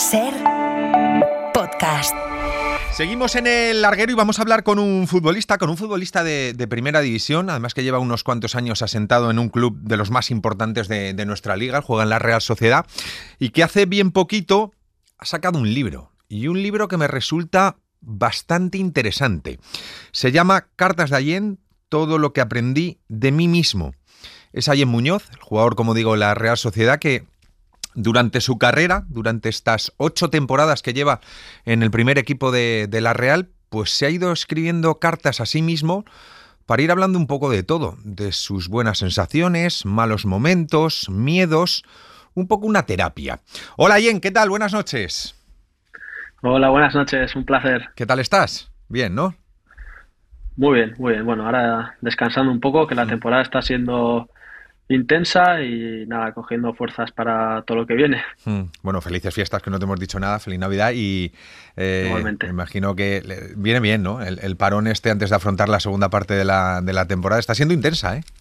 SER Podcast. Seguimos en el larguero y vamos a hablar con un futbolista de primera división, además que lleva unos cuantos años asentado en un club de los más importantes de nuestra liga, juega en la Real Sociedad, y que hace bien poquito ha sacado un libro, y un libro que me resulta bastante interesante. Se llama Cartas de Allén, todo lo que aprendí de mí mismo. Es Allén Muñoz, el jugador, como digo, de la Real Sociedad, que durante su carrera, durante estas 8 temporadas que lleva en el primer equipo de la Real, pues se ha ido escribiendo cartas a sí mismo para ir hablando un poco de todo, de sus buenas sensaciones, malos momentos, miedos, un poco una terapia. Hola, Allén, ¿qué tal? Buenas noches. Hola, buenas noches, un placer. ¿Qué tal estás? Bien, ¿no? Muy bien, muy bien. Bueno, ahora descansando un poco, que la temporada está siendo intensa y nada, cogiendo fuerzas para todo lo que viene. Bueno, felices fiestas, que no te hemos dicho nada, feliz Navidad y Igualmente. me imagino que viene bien, ¿no? El parón antes de afrontar la segunda parte de la temporada está siendo intensa, ¿eh?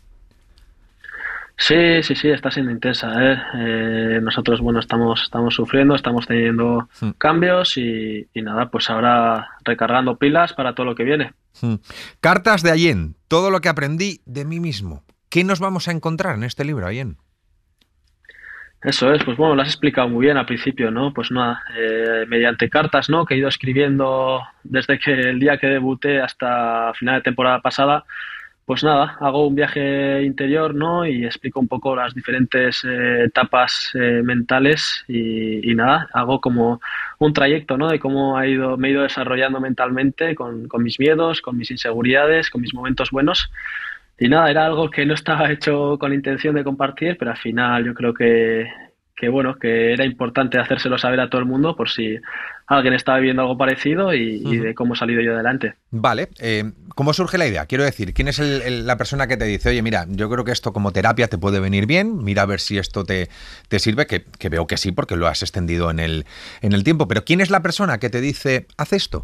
Sí, está siendo intensa, ¿eh? Nosotros, bueno, estamos sufriendo, estamos teniendo cambios y nada, pues ahora recargando pilas para todo lo que viene. Cartas de Allén, todo lo que aprendí de mí mismo. ¿Qué nos vamos a encontrar en este libro, Allén? Eso es, pues bueno, lo has explicado muy bien al principio, ¿no? Pues nada, mediante cartas, ¿no? Que he ido escribiendo desde que el día que debuté hasta final de temporada pasada. Pues nada, hago un viaje interior, ¿no? Y explico un poco las diferentes etapas mentales y nada, hago como un trayecto, ¿no? De cómo me he ido desarrollando mentalmente con mis miedos, con mis inseguridades, con mis momentos buenos. Y nada, era algo que no estaba hecho con intención de compartir, pero al final yo creo que bueno, que era importante hacérselo saber a todo el mundo por si alguien estaba viviendo algo parecido y de cómo he salido yo adelante. Vale, ¿cómo surge la idea? Quiero decir, ¿quién es la persona que te dice, oye, mira, yo creo que esto como terapia te puede venir bien, mira a ver si esto te sirve, que veo que sí, porque lo has extendido en el tiempo, pero ¿quién es la persona que te dice, haz esto?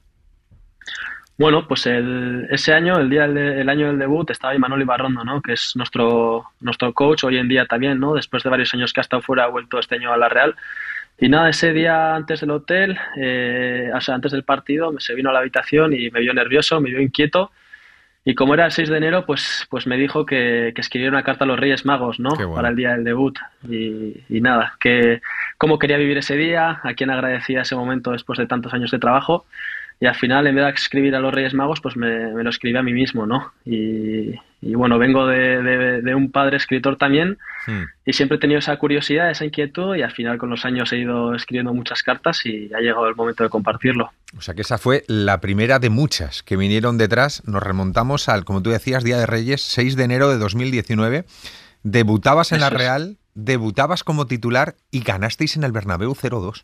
Bueno, pues ese año, el año del debut, estaba Imanol Ibarrondo, ¿no? Que es nuestro coach hoy en día también, ¿no? Después de varios años que ha estado fuera, ha vuelto este año a la Real. Y nada, ese día antes del hotel, o sea, antes del partido, se vino a la habitación y me vio nervioso, me vio inquieto. Y como era el 6 de enero, pues me dijo que escribiera una carta a los Reyes Magos, ¿no? Qué bueno. Para el día del debut. Y nada, que cómo quería vivir ese día, a quién agradecía ese momento después de tantos años de trabajo. Y al final, en vez de escribir a los Reyes Magos, pues me lo escribí a mí mismo, ¿no? Y bueno, vengo de un padre escritor también y siempre he tenido esa curiosidad, esa inquietud y al final con los años he ido escribiendo muchas cartas y ha llegado el momento de compartirlo. O sea que esa fue la primera de muchas que vinieron detrás. Nos remontamos al, como tú decías, Día de Reyes, 6 de enero de 2019. Debutabas en la Real, debutabas como titular y ganasteis en el Bernabéu 0-2.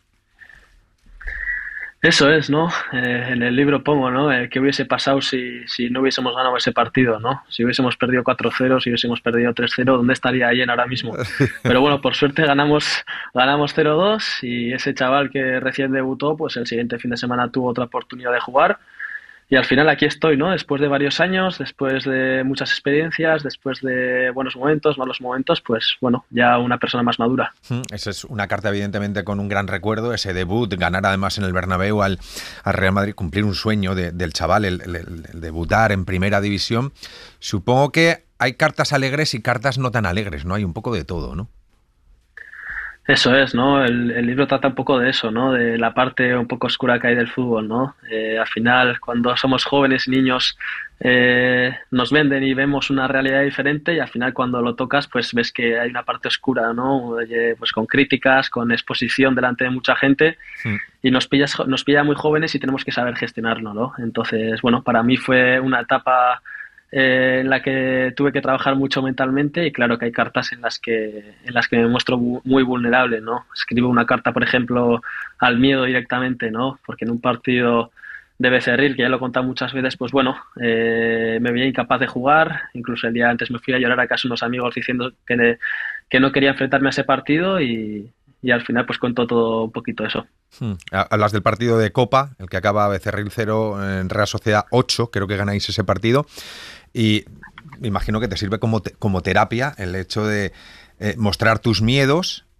Eso es, ¿no? En el libro pongo, ¿no? ¿Qué hubiese pasado si no hubiésemos ganado ese partido, ¿no? Si hubiésemos perdido 4-0, si hubiésemos perdido 3-0, ¿dónde estaría Allén ahora mismo? Pero bueno, por suerte ganamos 0-2 y ese chaval que recién debutó, pues el siguiente fin de semana tuvo otra oportunidad de jugar. Y al final aquí estoy, ¿no? Después de varios años, después de muchas experiencias, después de buenos momentos, malos momentos, pues bueno, ya una persona más madura. Esa es una carta evidentemente con un gran recuerdo, ese debut, ganar además en el Bernabéu al Real Madrid, cumplir un sueño del chaval, el debutar en primera división. Supongo que hay cartas alegres y cartas no tan alegres, ¿no? Hay un poco de todo, ¿no? Eso es, ¿no? El libro trata un poco de eso, ¿no? De la parte un poco oscura que hay del fútbol, ¿no? Al final, cuando somos jóvenes y niños, nos venden y vemos una realidad diferente y al final cuando lo tocas, pues ves que hay una parte oscura, ¿no? Pues con críticas, con exposición delante de mucha gente y nos pilla muy jóvenes y tenemos que saber gestionarlo, ¿no? Entonces, bueno, para mí fue una etapa en la que tuve que trabajar mucho mentalmente y claro que hay cartas en las que me muestro muy vulnerable, ¿no? Escribo una carta, por ejemplo, al miedo directamente, ¿no? Porque en un partido de Becerril, que ya lo he contado muchas veces, pues bueno, me veía incapaz de jugar, incluso el día antes me fui a llorar a casa unos amigos diciendo que no quería enfrentarme a ese partido y al final pues cuento todo un poquito eso. Hablas del partido de Copa, el que acaba Becerril 0, en Real Sociedad 8, creo que ganáis ese partido. Y me imagino que te sirve como terapia el hecho de mostrar tus miedos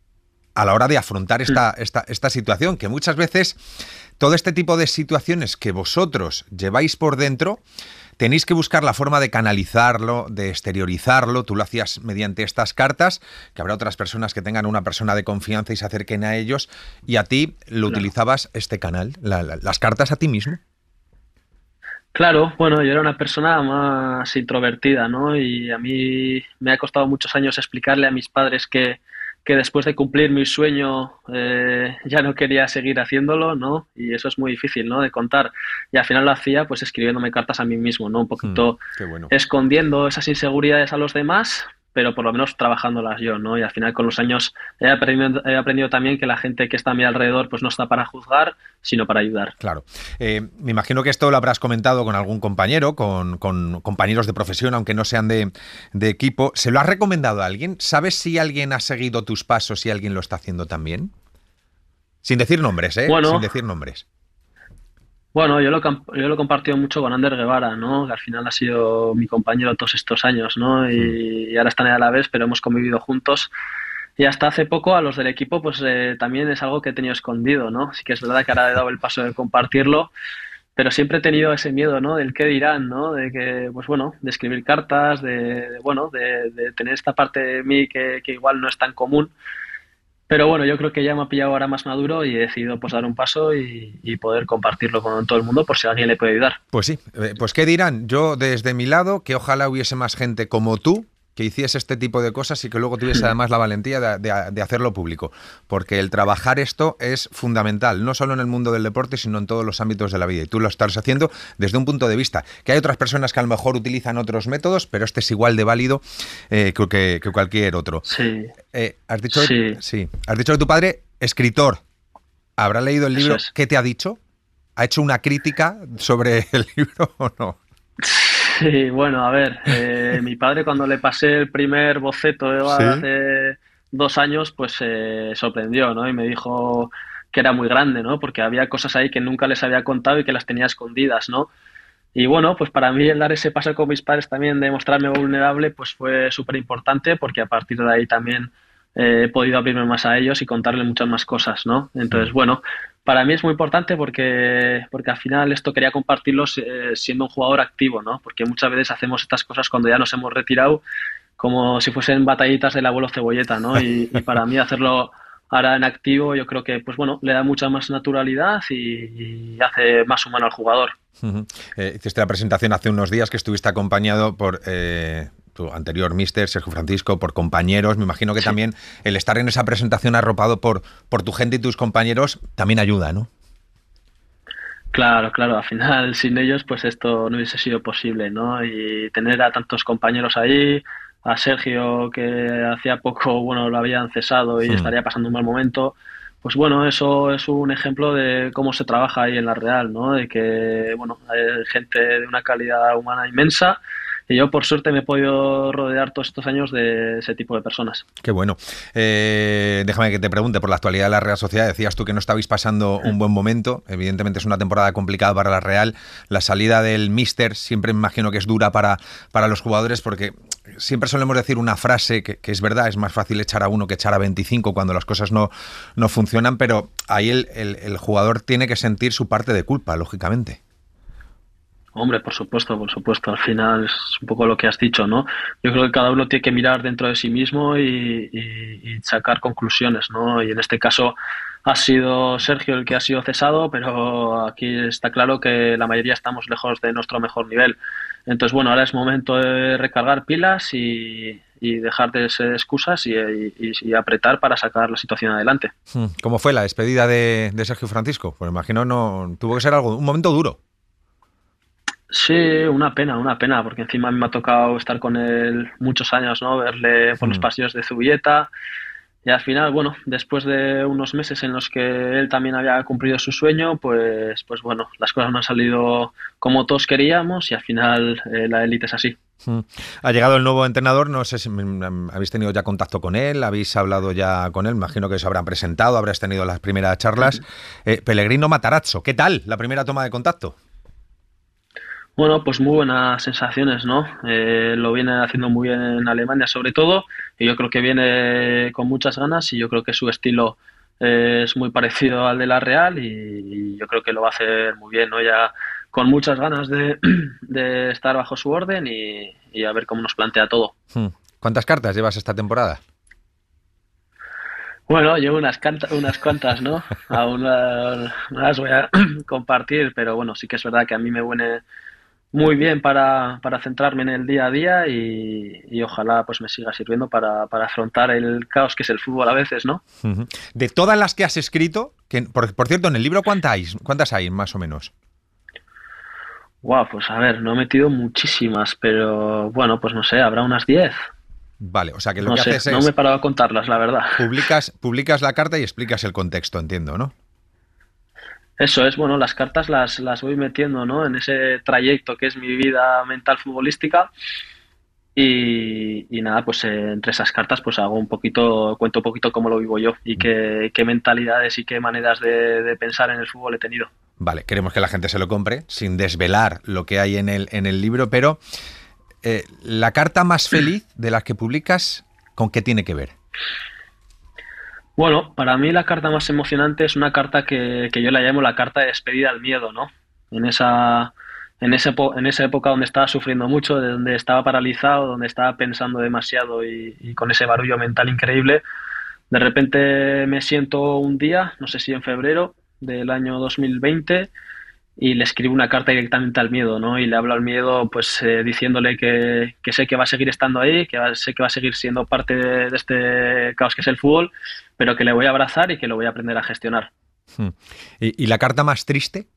a la hora de afrontar esta situación, que muchas veces todo este tipo de situaciones que vosotros lleváis por dentro, tenéis que buscar la forma de canalizarlo, de exteriorizarlo. Tú lo hacías mediante estas cartas, que habrá otras personas que tengan una persona de confianza y se acerquen a ellos, y a ti lo utilizabas este canal, las cartas a ti mismo. Claro, bueno, yo era una persona más introvertida, ¿no? Y a mí me ha costado muchos años explicarle a mis padres que después de cumplir mi sueño ya no quería seguir haciéndolo, ¿no? Y eso es muy difícil, ¿no? De contar. Y al final lo hacía pues escribiéndome cartas a mí mismo, ¿no? Un poquito Qué bueno. escondiendo esas inseguridades a los demás, pero por lo menos trabajándolas yo, ¿no? Y al final con los años he aprendido también que la gente que está a mi alrededor pues no está para juzgar, sino para ayudar. Claro. Me imagino que esto lo habrás comentado con algún compañero, con compañeros de profesión, aunque no sean de equipo. ¿Se lo has recomendado a alguien? ¿Sabes si alguien ha seguido tus pasos y alguien lo está haciendo también? Sin decir nombres, ¿eh? Bueno, Sin decir nombres. Bueno, yo lo he compartido mucho con Ander Guevara, ¿no? Que al final ha sido mi compañero todos estos años, ¿no? Y ahora están en Alavés, pero hemos convivido juntos. Y hasta hace poco a los del equipo, pues también es algo que he tenido escondido, ¿no? Sí que es verdad que ahora he dado el paso de compartirlo, pero siempre he tenido ese miedo, ¿no? Del qué dirán, ¿no? De que, pues bueno, de escribir cartas, de tener esta parte de mí que igual no es tan común. Pero bueno, yo creo que ya me ha pillado ahora más maduro y he decidido pues dar un paso y poder compartirlo con todo el mundo por si alguien le puede ayudar. Pues sí, pues ¿qué dirán? Yo desde mi lado, que ojalá hubiese más gente como tú que hiciese este tipo de cosas y que luego tuviese además la valentía de hacerlo público, porque el trabajar esto es fundamental, no solo en el mundo del deporte, sino en todos los ámbitos de la vida, y tú lo estás haciendo desde un punto de vista, que hay otras personas que a lo mejor utilizan otros métodos, pero este es igual de válido que cualquier otro. Sí. Has dicho que tu padre, escritor, habrá leído el libro. ¿Qué te ha dicho? ¿Ha hecho una crítica sobre el libro o no? Sí, bueno, a ver, mi padre cuando le pasé el primer boceto hace 2 años, pues se sorprendió, ¿no? Y me dijo que era muy grande, ¿no? Porque había cosas ahí que nunca les había contado y que las tenía escondidas, ¿no? Y bueno, pues para mí el dar ese paso con mis padres también de mostrarme vulnerable, pues fue súper importante porque a partir de ahí también he podido abrirme más a ellos y contarles muchas más cosas, ¿no? Entonces, bueno, para mí es muy importante porque al final esto quería compartirlo siendo un jugador activo, ¿no? Porque muchas veces hacemos estas cosas cuando ya nos hemos retirado como si fuesen batallitas del abuelo Cebolleta, ¿no? Y para mí hacerlo ahora en activo yo creo que, pues bueno, le da mucha más naturalidad y hace más humano al jugador. Hiciste la presentación hace unos días que estuviste acompañado por tu anterior míster, Sergio Francisco, por compañeros. Me imagino que también el estar en esa presentación arropado por tu gente y tus compañeros también ayuda, ¿no? Claro, al final sin ellos pues esto no hubiese sido posible, ¿no? Y tener a tantos compañeros ahí, a Sergio que hacía poco, bueno, lo habían cesado y estaría pasando un mal momento, pues bueno, eso es un ejemplo de cómo se trabaja ahí en la Real, ¿no? De que, bueno, hay gente de una calidad humana inmensa y yo por suerte me he podido rodear todos estos años de ese tipo de personas. Qué bueno. Déjame que te pregunte por la actualidad de la Real Sociedad. Decías tú que no estabais pasando un buen momento. Evidentemente es una temporada complicada para la Real. La salida del míster siempre me imagino que es dura para los jugadores porque siempre solemos decir una frase que es verdad, es más fácil echar a uno que echar a 25 cuando las cosas no funcionan, pero ahí el jugador tiene que sentir su parte de culpa, lógicamente. Hombre, por supuesto. Al final es un poco lo que has dicho, ¿no? Yo creo que cada uno tiene que mirar dentro de sí mismo y sacar conclusiones, ¿no? Y en este caso ha sido Sergio el que ha sido cesado, pero aquí está claro que la mayoría estamos lejos de nuestro mejor nivel. Entonces, bueno, ahora es momento de recargar pilas y dejar de ser excusas y apretar para sacar la situación adelante. ¿Cómo fue la despedida de Sergio Francisco? Pues me imagino tuvo que ser un momento duro. Sí, una pena, porque encima a mí me ha tocado estar con él muchos años, ¿no? Verle por los pasillos de Zubieta y al final, bueno, después de unos meses en los que él también había cumplido su sueño, pues bueno, las cosas no han salido como todos queríamos y al final la élite es así. Ha llegado el nuevo entrenador, no sé si habéis tenido ya contacto con él, habéis hablado ya con él, me imagino que se habrán presentado, habrás tenido las primeras charlas. Pellegrino Matarazzo, ¿qué tal la primera toma de contacto? Bueno, pues muy buenas sensaciones, ¿no? Lo viene haciendo muy bien en Alemania, sobre todo, y yo creo que viene con muchas ganas y yo creo que su estilo es muy parecido al de la Real y yo creo que lo va a hacer muy bien, ¿no? Ya con muchas ganas de estar bajo su orden y a ver cómo nos plantea todo. ¿Cuántas cartas llevas esta temporada? Bueno, llevo unas cuantas, ¿no? Aún no las voy a compartir, pero bueno, sí que es verdad que a mí me viene muy bien para centrarme en el día a día y ojalá pues me siga sirviendo para afrontar el caos que es el fútbol a veces, ¿no? De todas las que has escrito, que por cierto, en el libro ¿cuántas hay más o menos? Guau, pues a ver, no he metido muchísimas, pero bueno, pues no sé, habrá unas 10. Vale, o sea que lo No que sé, haces no me he es parado a contarlas, la verdad. publicas la carta y explicas el contexto, entiendo, ¿no? Eso es, bueno, las cartas las voy metiendo, ¿no? En ese trayecto que es mi vida mental futbolística y nada, pues entre esas cartas pues cuento un poquito cómo lo vivo yo y qué mentalidades y qué maneras de pensar en el fútbol he tenido. Vale, queremos que la gente se lo compre sin desvelar lo que hay en el libro, pero la carta más feliz de las que publicas, ¿con qué tiene que ver? Bueno, para mí la carta más emocionante es una carta que yo la llamo la carta de despedida al miedo, ¿no? En en esa época donde estaba sufriendo mucho, de donde estaba paralizado, donde estaba pensando demasiado y con ese barullo mental increíble, de repente me siento un día, no sé si en febrero del año 2020, y le escribo una carta directamente al miedo, ¿no? Y le hablo al miedo, pues diciéndole que sé que va a seguir estando ahí, sé que va a seguir siendo parte de este caos que es el fútbol, pero que le voy a abrazar y que lo voy a aprender a gestionar. Hmm. ¿Y la carta más triste?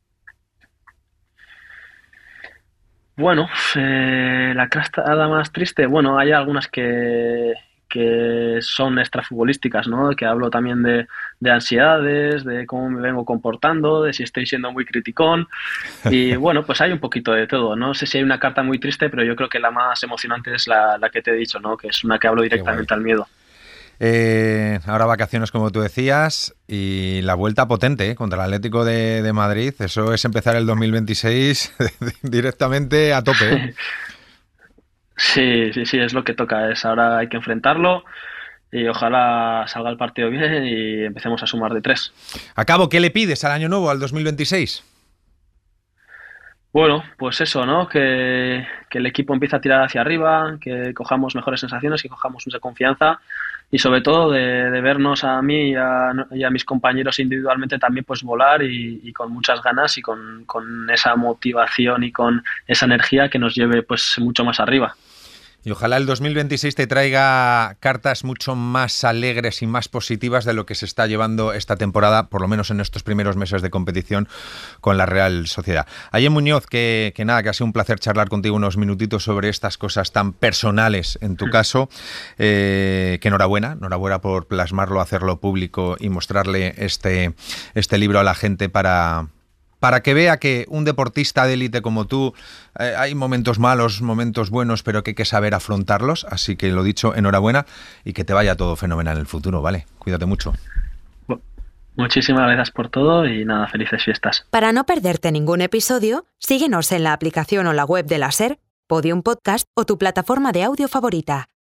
Bueno, la crastada más triste, bueno, hay algunas que son extrafutbolísticas, ¿no? Que hablo también de ansiedades, de cómo me vengo comportando, de si estoy siendo muy criticón. Y bueno, pues hay un poquito de todo. No sé si hay una carta muy triste, pero yo creo que la más emocionante es la que te he dicho, ¿no? Que es una que hablo Qué guay. directamente al miedo. Ahora vacaciones, como tú decías, y la vuelta potente contra el Atlético de Madrid. Eso es empezar el 2026 directamente a tope, ¿eh? Sí, sí, sí, es lo que toca. Ahora hay que enfrentarlo y ojalá salga el partido bien y empecemos a sumar de tres. A cabo, ¿qué le pides al año nuevo, al 2026? Bueno, pues eso, ¿no? Que el equipo empiece a tirar hacia arriba, que cojamos mejores sensaciones, que cojamos mucha confianza y sobre todo de vernos a mí y a mis compañeros individualmente también pues volar y con muchas ganas y con esa motivación y con esa energía que nos lleve pues mucho más arriba. Y ojalá el 2026 te traiga cartas mucho más alegres y más positivas de lo que se está llevando esta temporada, por lo menos en estos primeros meses de competición con la Real Sociedad. Ayer Muñoz, que nada, que ha sido un placer charlar contigo unos minutitos sobre estas cosas tan personales en tu caso. Que enhorabuena por plasmarlo, hacerlo público y mostrarle este libro a la gente para que vea que un deportista de élite como tú, hay momentos malos, momentos buenos, pero que hay que saber afrontarlos. Así que lo dicho, enhorabuena y que te vaya todo fenomenal en el futuro, ¿vale? Cuídate mucho. Muchísimas gracias por todo y nada, felices fiestas. Para no perderte ningún episodio, síguenos en la aplicación o la web de la SER, Podium Podcast o tu plataforma de audio favorita.